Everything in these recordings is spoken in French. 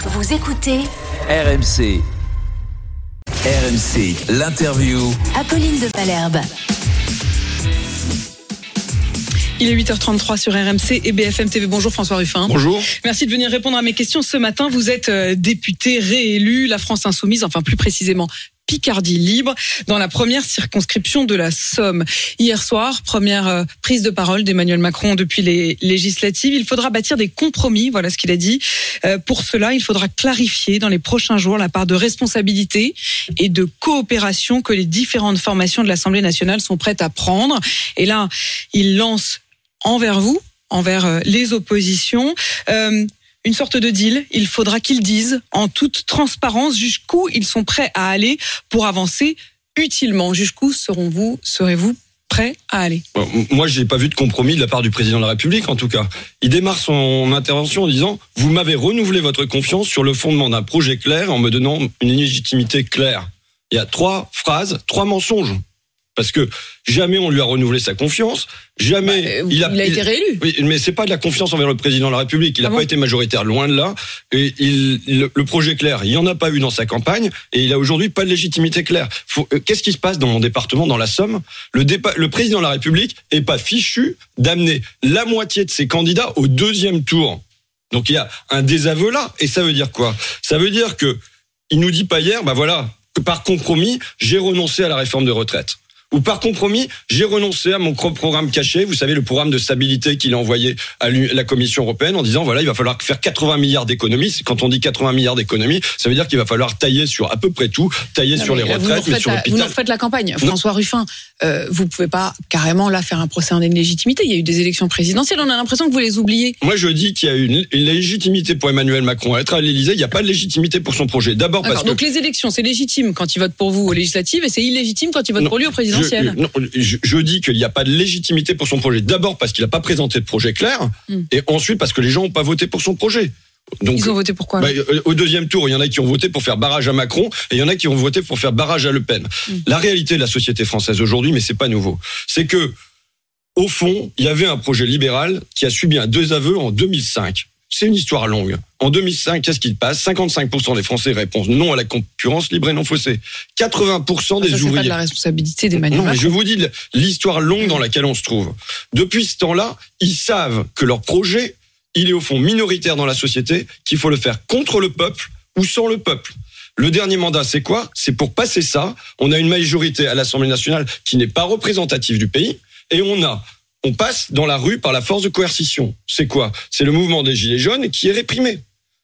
Vous écoutez RMC. RMC, l'interview. Apolline de Malherbe. Il est 8h33 sur RMC et BFM TV. Bonjour François Ruffin. Bonjour. Merci de venir répondre à mes questions ce matin. Vous êtes député réélu, la France Insoumise, enfin plus précisément Picardie Libre, dans la première circonscription de la Somme. Hier soir, première prise de parole d'Emmanuel Macron depuis les législatives. Il faudra bâtir des compromis, voilà ce qu'il a dit. Pour cela, il faudra clarifier dans les prochains jours la part de responsabilité et de coopération que les différentes formations de l'Assemblée nationale sont prêtes à prendre. Et là, il lance envers vous, envers les oppositions, une sorte de deal. Il faudra qu'ils disent en toute transparence jusqu'où ils sont prêts à aller pour avancer utilement. Jusqu'où serez-vous prêts à aller? Moi, je n'ai pas vu de compromis de la part du président de la République, en tout cas. Il démarre son intervention en disant « Vous m'avez renouvelé votre confiance sur le fondement d'un projet clair en me donnant une légitimité claire ». Il y a 3 phrases, 3 mensonges. Parce que jamais on lui a renouvelé sa confiance, jamais il a été réélu. Oui, mais c'est pas de la confiance envers le président de la République. Il n'a pas été majoritaire, loin de là. Et le projet clair, il y en a pas eu dans sa campagne, et il a aujourd'hui pas de légitimité claire. Qu'est-ce qui se passe dans mon département, dans la Somme? Le président de la République est pas fichu d'amener la moitié de ses candidats au 2e tour. Donc il y a un désaveu là, et ça veut dire quoi? Ça veut dire que il nous dit pas hier, que par compromis, j'ai renoncé à la réforme de retraite. Ou par compromis, j'ai renoncé à mon programme caché, vous savez, le programme de stabilité qu'il a envoyé à la Commission européenne en disant, il va falloir faire 80 milliards d'économies. Quand on dit 80 milliards d'économies, ça veut dire qu'il va falloir tailler sur à peu près tout, sur les retraites, mais sur l'hôpital. Vous nous refaites la campagne. François Ruffin, vous pouvez pas carrément là faire un procès en illégitimité. Il y a eu des élections présidentielles, on a l'impression que vous les oubliez. Moi, je dis qu'il y a une légitimité pour Emmanuel Macron à être à l'Élysée. Il n'y a pas de légitimité pour son projet. D'abord parce que... Donc les élections, c'est légitime quand ils votent pour vous aux législatives et c'est illégitime quand ils votent pour lui au présidentiel. Je dis qu'il n'y a pas de légitimité pour son projet. D'abord parce qu'il n'a pas présenté de projet clair, et ensuite parce que les gens n'ont pas voté pour son projet. Donc, ils ont voté pour quoi au 2e tour, il y en a qui ont voté pour faire barrage à Macron, et il y en a qui ont voté pour faire barrage à Le Pen. La réalité de la société française aujourd'hui, mais c'est pas nouveau, c'est que au fond, il y avait un projet libéral qui a subi un désaveu en 2005. C'est une histoire longue. En 2005, qu'est-ce qui se passe? 55% des Français répondent non à la concurrence libre et non faussée. 80% des ouvriers... C'est pas de la responsabilité d'Emmanuel Macron. Non, mais je vous dis l'histoire longue dans laquelle on se trouve. Depuis ce temps-là, ils savent que leur projet, il est au fond minoritaire dans la société, qu'il faut le faire contre le peuple ou sans le peuple. Le dernier mandat, c'est quoi? C'est pour passer ça. On a une majorité à l'Assemblée nationale qui n'est pas représentative du pays, et on passe dans la rue par la force de coercition. C'est quoi? C'est le mouvement des Gilets jaunes qui est réprimé.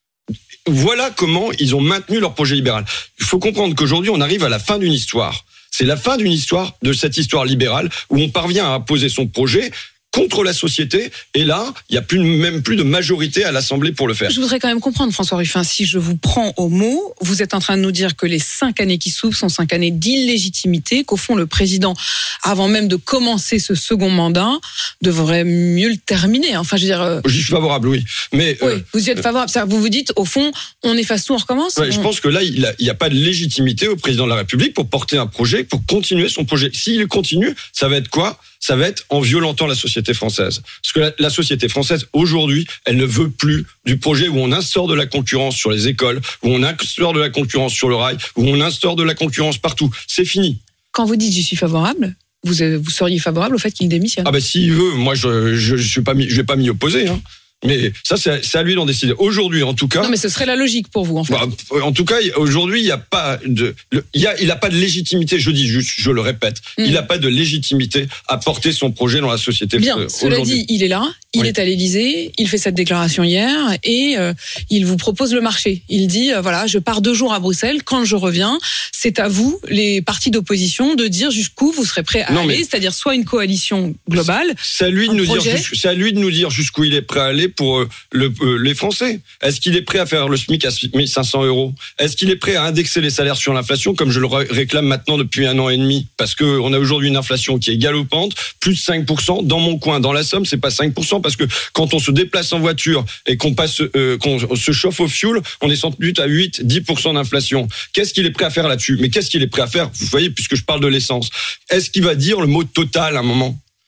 Voilà comment ils ont maintenu leur projet libéral. Il faut comprendre qu'aujourd'hui, on arrive à la fin d'une histoire. C'est la fin d'une histoire, de cette histoire libérale, où on parvient à imposer son projet contre la société, et là, il n'y a même plus de majorité à l'Assemblée pour le faire. Je voudrais quand même comprendre, François Ruffin, si je vous prends au mot, vous êtes en train de nous dire que les 5 années qui s'ouvrent sont 5 années d'illégitimité, qu'au fond, le président, avant même de commencer ce second mandat, devrait mieux le terminer. Enfin, je veux dire... J'y suis favorable, oui. Mais, oui, vous y êtes favorable. Vous vous dites, au fond, on efface tout, on recommence? Ouais, je pense que là, il n'y a pas de légitimité au président de la République pour porter un projet, pour continuer son projet. S'il continue, ça va être quoi? Ça va être en violentant la société française. Parce que la société française, aujourd'hui, elle ne veut plus du projet où on instaure de la concurrence sur les écoles, où on instaure de la concurrence sur le rail, où on instaure de la concurrence partout. C'est fini. Quand vous dites « j'y suis favorable », vous seriez favorable au fait qu'il démissionne? S'il veut, moi, je vais pas m'y opposer, hein. Mais ça, c'est à lui d'en décider. Aujourd'hui, en tout cas... Non, mais ce serait la logique pour vous, en fait. En tout cas, aujourd'hui, il n'y a pas de... il n'a pas de légitimité, je dis juste, je le répète, il n'a pas de légitimité à porter son projet dans la société. Bien, cela dit, il est là, il est à l'Élysée, il fait cette déclaration hier, et il vous propose le marché. Il dit, je pars 2 jours à Bruxelles, quand je reviens, c'est à vous, les partis d'opposition, de dire jusqu'où vous serez prêts à aller, c'est-à-dire soit une coalition globale... C'est à lui de nous dire jusqu'où il est prêt à aller pour les Français. Est-ce qu'il est prêt à faire le SMIC à 1 500 €? Est-ce qu'il est prêt à indexer les salaires sur l'inflation comme je le réclame maintenant depuis 1 an et demi? Parce qu'on a aujourd'hui une inflation qui est galopante, plus de 5%. Dans mon coin, dans la Somme, c'est pas 5%, parce que quand on se déplace en voiture et qu'on se chauffe au fioul, on est sans doute à 8-10% d'inflation. Qu'est-ce qu'il est prêt à faire là-dessus? Mais qu'est-ce qu'il est prêt à faire? Vous voyez, puisque je parle de l'essence. Est-ce qu'il va dire le mot total à un moment?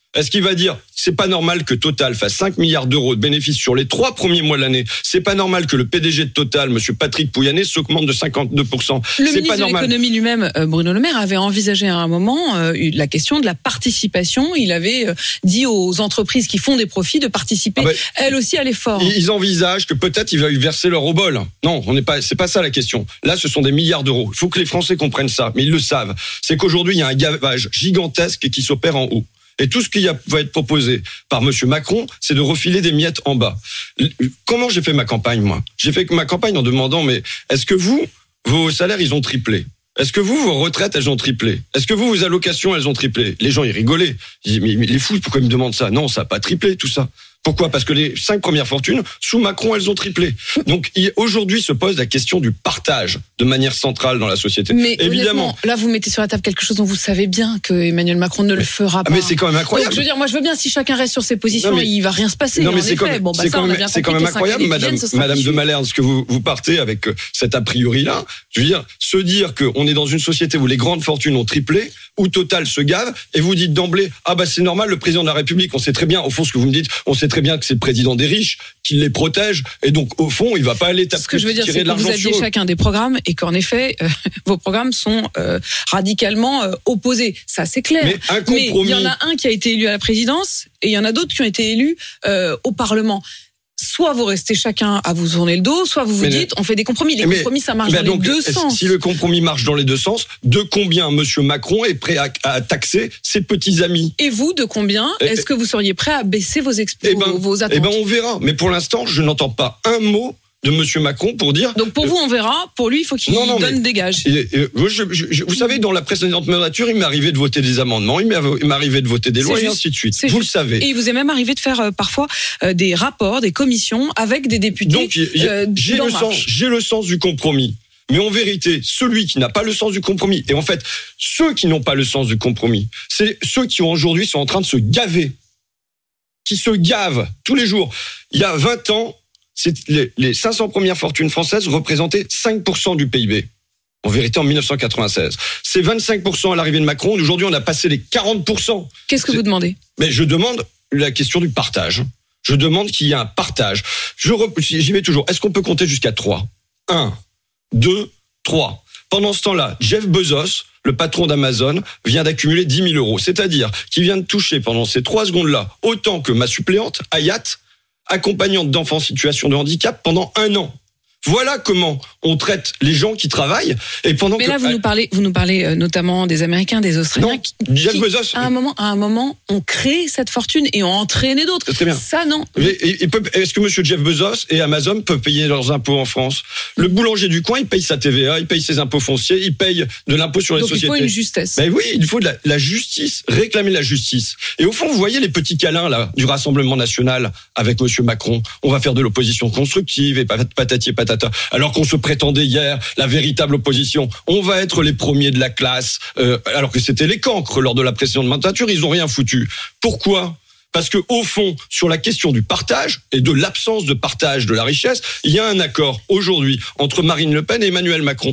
Est-ce qu'il va dire c'est pas normal que Total fasse 5 milliards d'euros de bénéfices sur les 3 premiers mois de l'année? C'est pas normal que le PDG de Total, monsieur Patrick Pouyanné, s'augmente de 52%. Le c'est ministre pas de normal. l'économie lui-même, Bruno Le Maire, avait envisagé à un moment la question de la participation. Il avait dit aux entreprises qui font des profits de participer elles aussi à l'effort. Ils envisagent que peut-être ils veulent verser leur obol. Non, c'est pas ça la question. Là, ce sont des milliards d'euros. Il faut que les Français comprennent ça, mais ils le savent. C'est qu'aujourd'hui, il y a un gavage gigantesque qui s'opère en haut. Et tout ce qui va être proposé par monsieur Macron, c'est de refiler des miettes en bas. Comment j'ai fait ma campagne, moi? J'ai fait ma campagne en demandant, mais est-ce que vos salaires, ils ont triplé? Est-ce que vos retraites, elles ont triplé? Est-ce que vos allocations, elles ont triplé? Les gens, ils rigolaient. Ils disaient, mais les fous, pourquoi ils me demandent ça? Non, ça n'a pas triplé, tout ça. Pourquoi? Parce que les 5 premières fortunes, sous Macron, elles ont triplé. Donc, aujourd'hui se pose la question du partage de manière centrale dans la société. Mais évidemment, là, vous mettez sur la table quelque chose dont vous savez bien que Emmanuel Macron ne le fera pas. Mais c'est quand même incroyable. Donc, je veux dire, moi, je veux bien, si chacun reste sur ses positions, il va rien se passer. Non, mais c'est quand même incroyable, Madame de Malherbe, ce que vous partez avec cet a priori-là. Je veux dire, se dire qu'on est dans une société où les grandes fortunes ont triplé, où Total se gave, et vous dites d'emblée, c'est normal, le président de la République, on sait très bien, au fond, ce que vous me dites, on sait très bien que c'est le président des riches, qu'il les protège, et donc, au fond, il va pas aller tirer de l'argent sur eux. Ce que je veux dire, c'est que vous aviez chacun des programmes, et qu'en effet, vos programmes sont radicalement opposés. Ça, c'est clair. Mais un compromis. Mais il y en a un qui a été élu à la présidence, et il y en a d'autres qui ont été élus au Parlement. Soit vous restez chacun à vous tourner le dos, soit vous dites on fait des compromis. Les compromis, ça marche dans les deux sens. Si le compromis marche dans les deux sens, de combien monsieur Macron est prêt à taxer ses petits amis? Et vous, de combien est-ce que vous seriez prêt à baisser vos attentes? On verra. Mais pour l'instant, je n'entends pas un mot de monsieur Macron pour dire... Donc pour vous, on verra. Pour lui, il faut qu'il donne des gages. Vous savez, dans la précédente mandature, il m'est arrivé de voter des amendements, il m'est arrivé de voter des lois et ainsi de suite. Vous le savez. Et il vous est même arrivé de faire parfois des rapports, des commissions avec des députés. Donc j'ai le sens du compromis. Mais en vérité, celui qui n'a pas le sens du compromis, et en fait, ceux qui n'ont pas le sens du compromis, c'est ceux qui aujourd'hui sont en train de se gaver, qui se gavent tous les jours. Il y a 20 ans, les 500 premières fortunes françaises représentaient 5% du PIB. En vérité, en 1996. C'est 25% à l'arrivée de Macron. Aujourd'hui, on a passé les 40%. Qu'est-ce que vous demandez? Mais je demande la question du partage. Je demande qu'il y ait un partage. J'y vais toujours. Est-ce qu'on peut compter jusqu'à 3? 1, 2, 3. Pendant ce temps-là, Jeff Bezos, le patron d'Amazon, vient d'accumuler 10 000 euros. C'est-à-dire qu'il vient de toucher pendant ces 3 secondes-là autant que ma suppléante, Hayat, accompagnante d'enfants en situation de handicap pendant 1 an. Voilà comment on traite les gens qui travaillent. Et pendant là, vous nous parlez notamment des Américains, des Australiens, qui Bezos, à un moment, ont créé cette fortune et ont entraîné d'autres. Très bien. Ça, non. Est-ce que monsieur Jeff Bezos et Amazon peuvent payer leurs impôts en France? Le boulanger du coin, il paye sa TVA, il paye ses impôts fonciers, il paye de l'impôt sur les sociétés. Donc il faut une justesse. Ben oui, il faut de la justice, réclamer la justice. Et au fond, vous voyez les petits câlins là du Rassemblement national avec monsieur Macron. On va faire de l'opposition constructive et patati et patata. Alors qu'on se prétendait hier la véritable opposition. On va être les premiers de la classe, alors que c'était les cancres lors de la précédente mandature. Ils ont rien foutu. Pourquoi? Parce que au fond, sur la question du partage et de l'absence de partage de la richesse, il y a un accord aujourd'hui entre Marine Le Pen et Emmanuel Macron.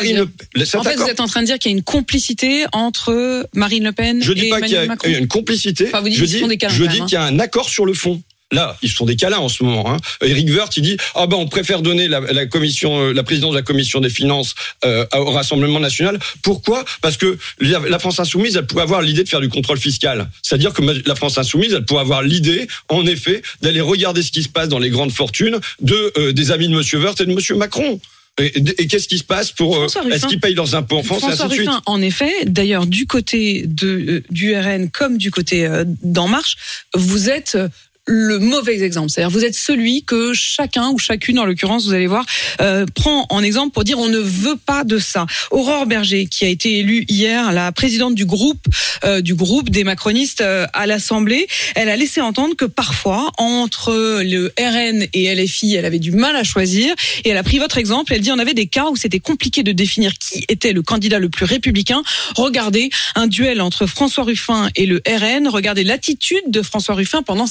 En fait, vous êtes en train de dire qu'il y a une complicité entre Marine Le Pen et Emmanuel Macron. Je dis pas qu'il y a une complicité. Enfin, je dis qu'il y a un accord sur le fond. Là, ils font des câlins en ce moment. Éric Woerth, il dit on préfère donner la présidence de la commission des finances au Rassemblement national. Pourquoi? Parce que la France insoumise, elle pourrait avoir l'idée de faire du contrôle fiscal. C'est-à-dire que la France insoumise, elle pourrait avoir l'idée, en effet, d'aller regarder ce qui se passe dans les grandes fortunes des amis de monsieur Woerth et de monsieur Macron. Et qu'est-ce qui se passe est-ce qu'ils payent leurs impôts en France et ainsi de suite? En effet, d'ailleurs, du côté du RN comme du côté d'En Marche, vous êtes le mauvais exemple. C'est-à-dire, vous êtes celui que chacun ou chacune, en l'occurrence, vous allez voir, prend en exemple pour dire on ne veut pas de ça. Aurore Berger, qui a été élue hier, la présidente du groupe des macronistes à l'Assemblée, elle a laissé entendre que parfois, entre le RN et LFI, elle avait du mal à choisir. Et elle a pris votre exemple. Elle dit on avait des cas où c'était compliqué de définir qui était le candidat le plus républicain. Regardez un duel entre François Ruffin et le RN. Regardez l'attitude de François Ruffin pendant 5 ans.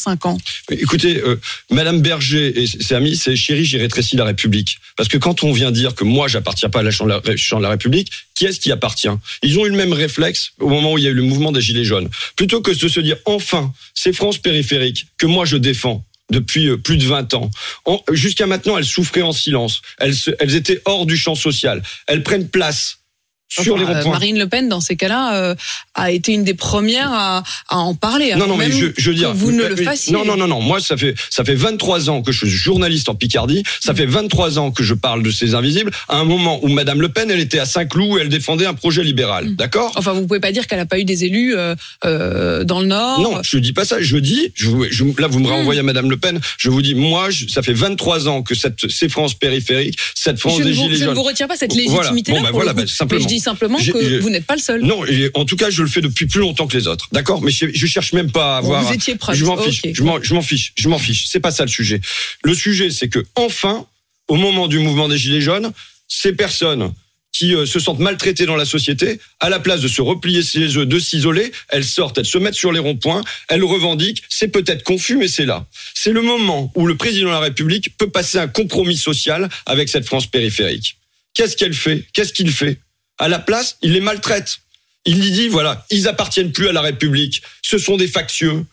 Écoutez, Madame Berger et ses amis, c'est chérie, j'ai rétréci la République. Parce que quand on vient dire que moi, j'appartiens pas à la chambre de la République, qui est-ce qui appartient? Ils ont eu le même réflexe au moment où il y a eu le mouvement des Gilets jaunes. Plutôt que de se dire, enfin, c'est France périphérique que moi je défends depuis plus de 20 ans. Jusqu'à maintenant, elles souffraient en silence. Elles étaient hors du champ social. Elles prennent place sur les ronds-points. Marine Le Pen, dans ces cas-là, a été une des premières à en parler. Non, mais je veux dire, vous ne le fassiez. Non. Moi, ça fait 23 ans que je suis journaliste en Picardie. Ça fait 23 ans que je parle de ces invisibles. À un moment où Madame Le Pen, elle était à Saint-Cloud, elle défendait un projet libéral. D'accord? Enfin, vous pouvez pas dire qu'elle a pas eu des élus dans le Nord. Non, je dis pas ça. Je dis, là, vous me renvoyez à Madame Le Pen. Je vous dis, moi, ça fait 23 ans que ces France périphérique, cette France des Gilets jaunes. Je ne vous retire pas cette légitimité-là. Voilà, simplement. Mais je dis simplement que vous n'êtes pas le seul. Non, en tout cas, je le fais depuis plus longtemps que les autres. D'accord? Mais je cherche même pas à avoir. Vous étiez proche. Je m'en fiche. Okay. Je m'en fiche. C'est pas ça le sujet. Le sujet, c'est que, enfin, au moment du mouvement des Gilets jaunes, ces personnes qui se sentent maltraitées dans la société, à la place de se replier chez eux, de s'isoler, elles sortent, elles se mettent sur les ronds-points, elles revendiquent. C'est peut-être confus, mais c'est là. C'est le moment où le président de la République peut passer un compromis social avec cette France périphérique. Qu'est-ce qu'elle fait? Qu'est-ce qu'il fait? À la place, il les maltraite. Il lui dit, voilà, ils appartiennent plus à la République. Ce sont des factieux.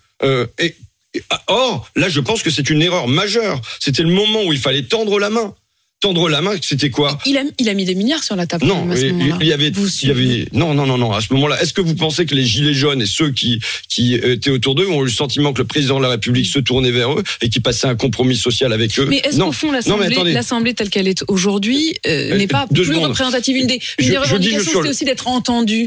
Or, là, je pense que c'est une erreur majeure. C'était le moment où il fallait tendre la main. Tendre la main, c'était quoi? Il a mis des milliards sur la table. Non, il y avait, non. À ce moment-là, est-ce que vous pensez que les Gilets jaunes et ceux qui étaient autour d'eux ont eu le sentiment que le président de la République se tournait vers eux et qu'il passait un compromis social avec eux? Mais est-ce qu'au fond, l'Assemblée telle qu'elle est aujourd'hui n'est pas plus représentative? Une des revendications, c'était aussi d'être entendue.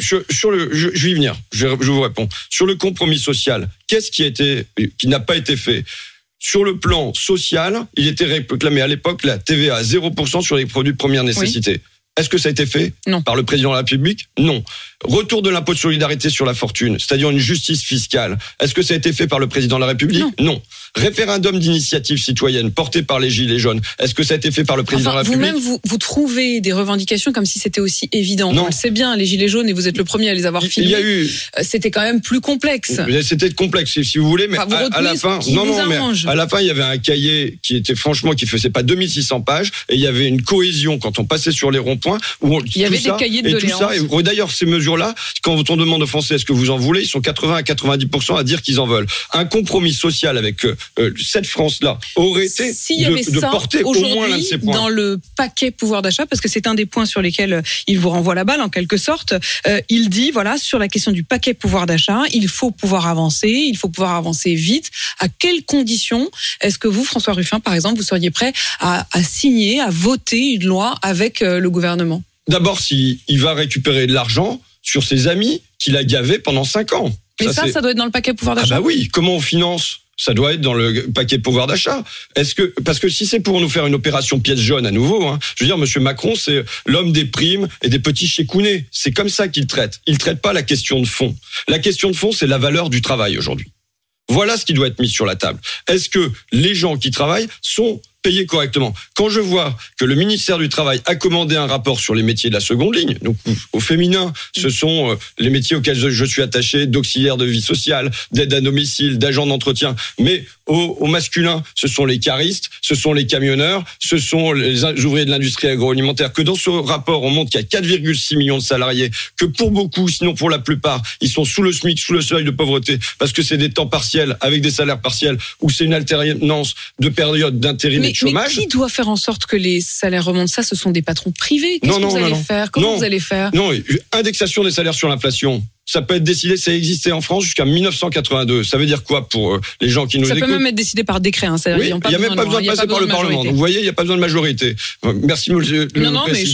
Je vais y venir. Je vous réponds. Sur le compromis social, qu'est-ce qui n'a pas été fait? Sur le plan social, il était réclamé à l'époque la TVA à 0% sur les produits de première nécessité. Oui. Est-ce que ça a été fait? Non. Par le président de la République? Non. Retour de l'impôt de solidarité sur la fortune, c'est-à-dire une justice fiscale. Est-ce que ça a été fait par le président de la République? Non. Référendum d'initiative citoyenne porté par les Gilets jaunes. Est-ce que ça a été fait par le président de la République? Vous-même, vous trouvez des revendications comme si c'était aussi évident. Non. On le sait bien, les Gilets jaunes, et vous êtes le premier à les avoir filmés. Il y a eu. C'était quand même plus complexe. C'était complexe, si vous voulez, mais à la fin, mais à la fin, il y avait un cahier qui était qui faisait pas 2600 pages, et il y avait une cohésion quand on passait sur les ronds-points. Il y avait des cahiers de doléances. Et d'ailleurs, ces mesures-là, quand on demande aux Français est-ce que vous en voulez, ils sont 80 à 90% à dire qu'ils en veulent. Un compromis social avec cette France-là aurait été de porter au moins l'un de ces points. Dans le paquet pouvoir d'achat, parce que c'est un des points sur lesquels il vous renvoie la balle en quelque sorte, il dit, voilà, sur la question du paquet pouvoir d'achat, il faut pouvoir avancer vite. À quelles conditions est-ce que vous, François Ruffin, par exemple, vous seriez prêt à signer, à voter une loi avec le gouvernement? D'abord, s'il va récupérer de l'argent sur ses amis qu'il a gavés pendant 5 ans. Mais ça doit être dans le paquet pouvoir d'achat. Ah bah oui, comment on finance? Ça doit être dans le paquet pouvoir d'achat. Parce que si c'est pour nous faire une opération pièce jaune à nouveau, je veux dire, Monsieur Macron, c'est l'homme des primes et des petits chécounets. C'est comme ça qu'il traite. Il traite pas la question de fond. La question de fond, c'est la valeur du travail aujourd'hui. Voilà ce qui doit être mis sur la table. Est-ce que les gens qui travaillent sont payés correctement? Quand je vois que le ministère du Travail a commandé un rapport sur les métiers de la seconde ligne, donc au féminin, ce sont les métiers auxquels je suis attaché, d'auxiliaire de vie sociale, d'aide à domicile, d'agent d'entretien, mais au masculin, ce sont les caristes, ce sont les camionneurs, ce sont les ouvriers de l'industrie agroalimentaire, que dans ce rapport, on montre qu'il y a 4,6 millions de salariés, que pour beaucoup, sinon pour la plupart, ils sont sous le SMIC, sous le seuil de pauvreté, parce que c'est des temps partiels, avec des salaires partiels, ou c'est une alternance de période d'intérim et de chômage. Mais qui doit faire en sorte que les salaires remontent? Ça, ce sont des patrons privés. Qu'est-ce que vous allez faire? Comment vous allez faire? Non, indexation des salaires sur l'inflation. Ça peut être décidé, ça existait en France jusqu'à 1982. Ça veut dire quoi pour les gens qui nous écoutent? Ça peut même être décidé par décret. Oui, il n'y a même pas besoin de passer par le Parlement. Donc, vous voyez, il n'y a pas besoin de majorité. Merci de le préciser. Non, mais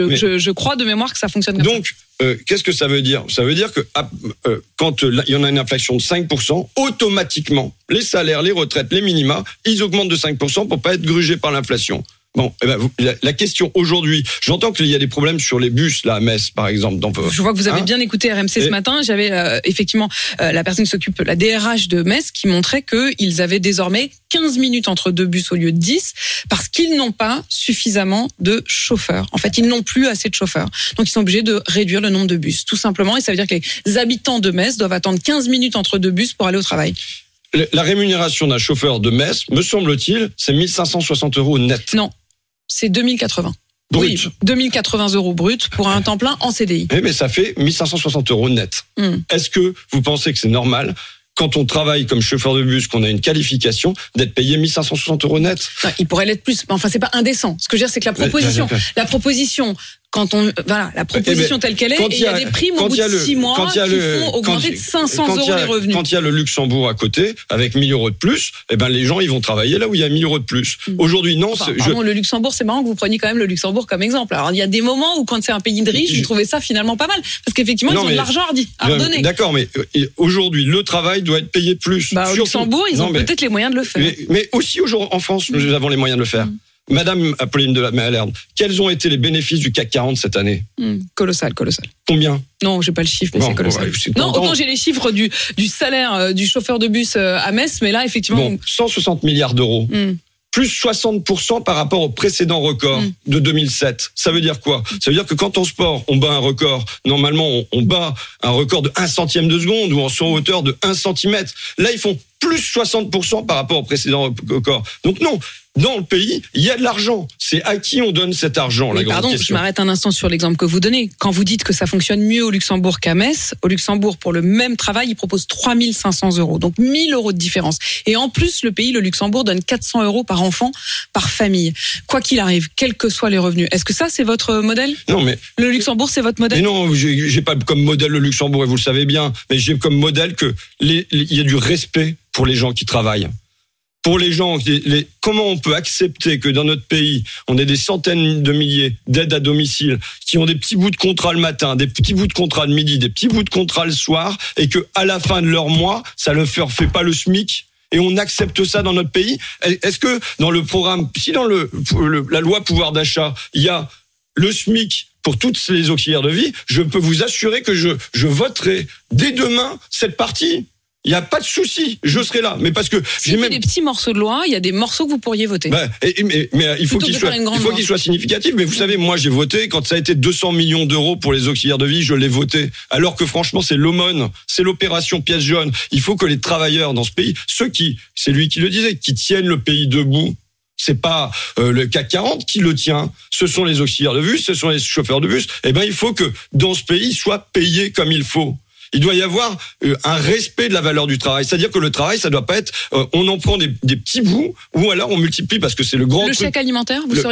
je crois de mémoire que ça fonctionne comme ça. Donc, qu'est-ce que ça veut dire? Ça veut dire que quand il y en a une inflation de 5%, automatiquement, les salaires, les retraites, les minima, ils augmentent de 5% pour pas être grugés par l'inflation. Bon, la question aujourd'hui, j'entends qu'il y a des problèmes sur les bus là à Metz par exemple. Je vois que vous avez bien écouté RMC ce matin. J'avais effectivement la personne qui s'occupe, la DRH de Metz, qui montrait qu'ils avaient désormais 15 minutes entre deux bus au lieu de 10 parce qu'ils n'ont pas suffisamment de chauffeurs. En fait, ils n'ont plus assez de chauffeurs. Donc ils sont obligés de réduire le nombre de bus, tout simplement. Et ça veut dire que les habitants de Metz doivent attendre 15 minutes entre deux bus pour aller au travail. La rémunération d'un chauffeur de Metz, me semble-t-il, c'est 1560 € net. Non, c'est 2080. Brut. Oui, 2080 € brut pour un temps plein en CDI. Oui, mais ça fait 1560 € net. Est-ce que vous pensez que c'est normal, quand on travaille comme chauffeur de bus, qu'on a une qualification, d'être payé 1560 € net? Non, il pourrait l'être plus. Enfin, c'est pas indécent. Ce que je veux dire, c'est que la proposition, quand on, la proposition telle qu'elle est, et il y a des primes au bout de 6 mois qui font augmenter de 500 € les revenus. Quand il y a le Luxembourg à côté, avec 1000 € de plus, les gens, ils vont travailler là où il y a 1000 € de plus. Aujourd'hui, non. Le Luxembourg, c'est marrant que vous preniez quand même le Luxembourg comme exemple. Alors, il y a des moments où, quand c'est un pays de riches, vous trouvez ça finalement pas mal. Parce qu'effectivement, ils ont de l'argent à redonner. D'accord, mais aujourd'hui, le travail doit être payé plus. Au Luxembourg, ils ont peut-être les moyens de le faire. Mais aussi en France, nous avons les moyens de le faire. Madame Apolline de Malherbe, quels ont été les bénéfices du CAC 40 cette année? Colossal. Combien? Non, j'ai pas le chiffre, mais c'est colossal. Autant j'ai les chiffres du salaire du chauffeur de bus à Metz, mais là, effectivement... 160 milliards d'euros. Plus 60% par rapport au précédent record de 2007. Ça veut dire quoi? Ça veut dire que quand en sport, on bat un record, normalement, on bat un record de 1 centième de seconde ou en son hauteur de 1 centimètre. Là, ils font plus 60% par rapport au précédent record. Donc non, dans le pays, il y a de l'argent. C'est à qui on donne cet argent, la grande question. Je m'arrête un instant sur l'exemple que vous donnez. Quand vous dites que ça fonctionne mieux au Luxembourg qu'à Metz, au Luxembourg, pour le même travail, ils proposent 3 500 €. Donc 1 000 € de différence. Et en plus, le Luxembourg, donne 400 € par enfant, par famille. Quoi qu'il arrive, quels que soient les revenus. Est-ce que ça, c'est votre modèle? Non, mais... Le Luxembourg, c'est votre modèle? Mais non, j'ai pas comme modèle le Luxembourg, et vous le savez bien. Mais j'ai comme modèle que il y a du respect pour les gens qui travaillent. Pour les gens, comment on peut accepter que dans notre pays, on ait des centaines de milliers d'aides à domicile qui ont des petits bouts de contrat le matin, des petits bouts de contrat le midi, des petits bouts de contrat le soir, et que à la fin de leur mois, ça ne leur fait pas le SMIC? Et on accepte ça dans notre pays? Est-ce que dans le programme, si dans la loi pouvoir d'achat, il y a le SMIC pour toutes les auxiliaires de vie, je peux vous assurer que je voterai dès demain cette partie. Il n'y a pas de souci, je serai là. Mais parce que s'il y a des petits morceaux de loi, il y a des morceaux que vous pourriez voter. Mais il faut qu'il soit significatif. Mais vous savez, moi j'ai voté quand ça a été 200 millions d'euros pour les auxiliaires de vie, je l'ai voté. Alors que franchement, c'est l'aumône, c'est l'opération pièce jaune. Il faut que les travailleurs dans ce pays, c'est lui qui le disait, qui tiennent le pays debout. C'est pas le CAC 40 qui le tient. Ce sont les auxiliaires de bus, ce sont les chauffeurs de bus. Il faut que dans ce pays, ils soient payés comme il faut. Il doit y avoir un respect de la valeur du travail. C'est-à-dire que le travail, ça doit pas être, on en prend des petits bouts, ou alors on multiplie parce que c'est le grand truc. Le chèque alimentaire, vous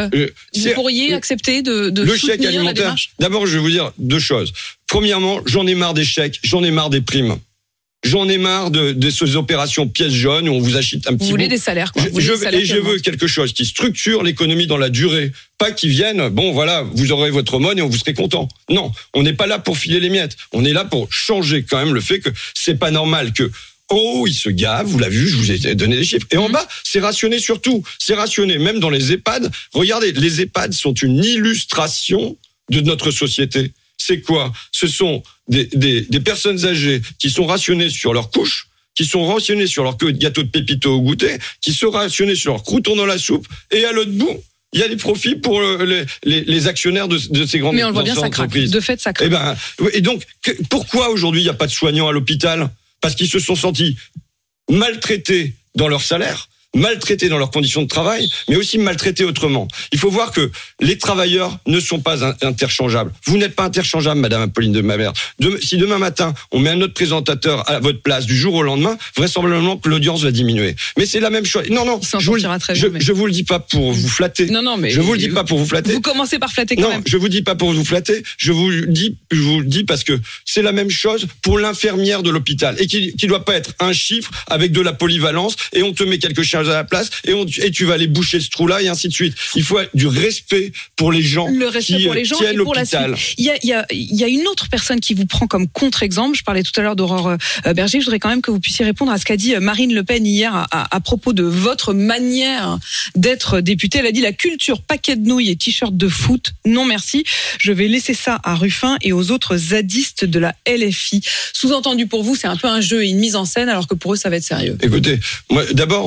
pourriez accepter de le soutenir chèque alimentaire, la démarche? D'abord, je vais vous dire 2 choses. Premièrement, j'en ai marre des chèques, j'en ai marre des primes. J'en ai marre de ces opérations pièces jaunes où on vous achète un petit bout. Vous voulez des salaires, quoi. Je veux quelque chose qui structure l'économie dans la durée. Pas qui viennent, vous aurez votre aumône et on vous serez content. Non, on n'est pas là pour filer les miettes. On est là pour changer quand même le fait que c'est pas normal que en haut, ils se gavent, vous l'avez vu, je vous ai donné des chiffres. Et en bas, c'est rationné surtout. C'est rationné même dans les EHPAD. Regardez, les EHPAD sont une illustration de notre société. C'est quoi? Ce sont des personnes âgées qui sont rationnées sur leur couche, qui sont rationnées sur leur gâteau de pépito au goûter, qui sont rationnées sur leur crouton dans la soupe, et à l'autre bout, il y a des profits pour les actionnaires de ces grandes entreprises. Mais on le voit bien, ça craque. De fait, ça craque. Et donc, pourquoi aujourd'hui il n'y a pas de soignants à l'hôpital? Parce qu'ils se sont sentis maltraités dans leur salaire, maltraités dans leurs conditions de travail, mais aussi maltraités autrement. Il faut voir que les travailleurs ne sont pas interchangeables. Vous n'êtes pas interchangeable, Madame Apolline de Malherbe. Si demain matin, on met un autre présentateur à votre place du jour au lendemain, vraisemblablement que l'audience va diminuer. Mais c'est la même chose. Non, je vous le dis pas pour vous flatter. Non, mais je vous le dis pas pour vous flatter. Vous commencez par flatter quand même. Non, je vous dis pas pour vous flatter. Je vous le dis parce que c'est la même chose pour l'infirmière de l'hôpital et qui doit pas être un chiffre avec de la polyvalence et on te met quelque chose à la place et tu vas aller boucher ce trou-là et ainsi de suite. Il faut du respect pour les gens qui tiennent l'hôpital. Il y a une autre personne qui vous prend comme contre-exemple. Je parlais tout à l'heure d'Aurore Berger. Je voudrais quand même que vous puissiez répondre à ce qu'a dit Marine Le Pen hier à propos de votre manière d'être députée. Elle a dit: la culture paquet de nouilles et t-shirt de foot, non merci. Je vais laisser ça à Ruffin et aux autres zadistes de la LFI. Sous-entendu pour vous, c'est un peu un jeu et une mise en scène, alors que pour eux, ça va être sérieux. Écoutez, moi, d'abord, je suis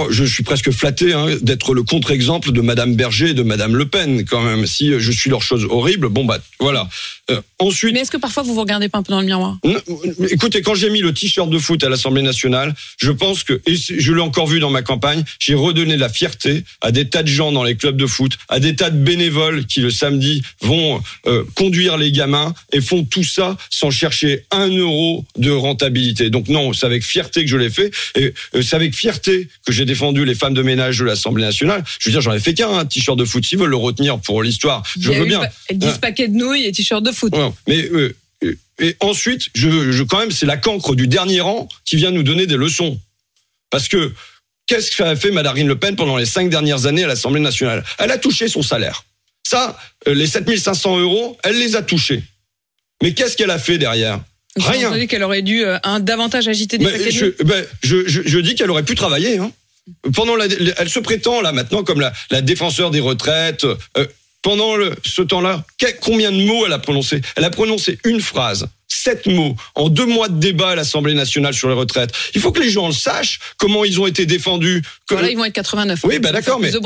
suis presque flatté d'être le contre-exemple de Madame Berger et de Madame Le Pen, quand même. Si je suis leur chose horrible, bon bah voilà. Ensuite. Mais est-ce que parfois vous vous regardez pas un peu dans le miroir ? Écoutez, quand j'ai mis le t-shirt de foot à l'Assemblée nationale, je pense que, et je l'ai encore vu dans ma campagne, j'ai redonné de la fierté à des tas de gens dans les clubs de foot, à des tas de bénévoles qui le samedi vont conduire les gamins et font tout ça sans chercher 1 euro de rentabilité. Donc non, c'est avec fierté que je l'ai fait, et c'est avec fierté que j'ai défendu les femmes de ménage de l'Assemblée nationale. Je veux dire, j'en ai fait qu'un t-shirt de foot. S'ils veulent le retenir pour l'histoire, je veux bien. 10 paquets de nouilles et t-shirt de foot. Ouais, mais et ensuite, quand même, c'est la cancre du dernier rang qui vient nous donner des leçons. Parce que qu'est-ce qu'a fait Marine Le Pen pendant les 5 dernières années à l'Assemblée nationale ? Elle a touché son salaire. Ça, les 7 500 euros, elle les a touchés. Mais qu'est-ce qu'elle a fait derrière ? Rien. Vous avez dit qu'elle aurait dû davantage agiter des paquets de nouilles. Je dis qu'elle aurait pu travailler. Pendant elle se prétend là maintenant comme la défenseur des retraites. Pendant ce temps-là, combien de mots elle a prononcé ? Elle a prononcé une phrase, 7 mots, en 2 mois de débat à l'Assemblée nationale sur les retraites. Il faut que les gens le sachent, comment ils ont été défendus. Voilà, ils vont être 89. Oui, d'accord, mais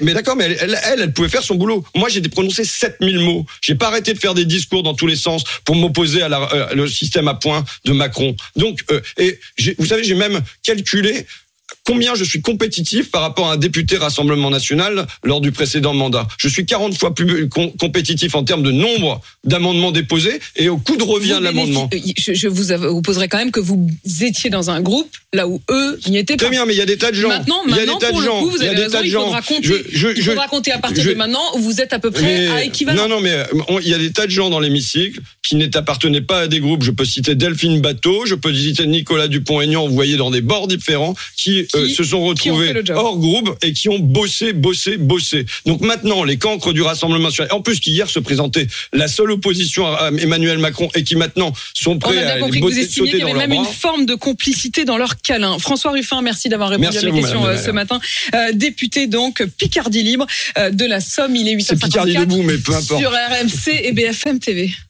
elle pouvait faire son boulot. Moi, j'ai prononcé 7000 mots. J'ai pas arrêté de faire des discours dans tous les sens pour m'opposer à le système à points de Macron. Donc, vous savez, j'ai même calculé combien je suis compétitif par rapport à un député Rassemblement National lors du précédent mandat. Je suis 40 fois plus compétitif en termes de nombre d'amendements déposés et au coût de revient de l'amendement. Je vous opposerai quand même que vous étiez dans un groupe là où eux n'y étaient pas. Très bien, mais il y a des tas de gens. Maintenant pour le coup, vous avez raison, il faudra compter à partir de maintenant où vous êtes à peu près à équivalent. Non, mais il y a des tas de gens dans l'hémicycle qui n'appartenaient pas à des groupes. Je peux citer Delphine Bateau, je peux citer Nicolas Dupont-Aignan, vous voyez, dans des bords différents, qui se sont retrouvés hors groupe et qui ont bossé. Donc maintenant, les cancres du Rassemblement national, en plus qui hier se présentaient la seule opposition à Emmanuel Macron et qui maintenant sont prêts à sauter dans leurs bras. On a bien compris que vous estimiez qu'il y avait même une forme de complicité dans leur câlin. François Ruffin, merci d'avoir répondu à mes questions ce matin. Député donc Picardie Libre de la Somme, il est 8h54 c'est Picardie debout, mais peu importe. Sur RMC et BFM TV.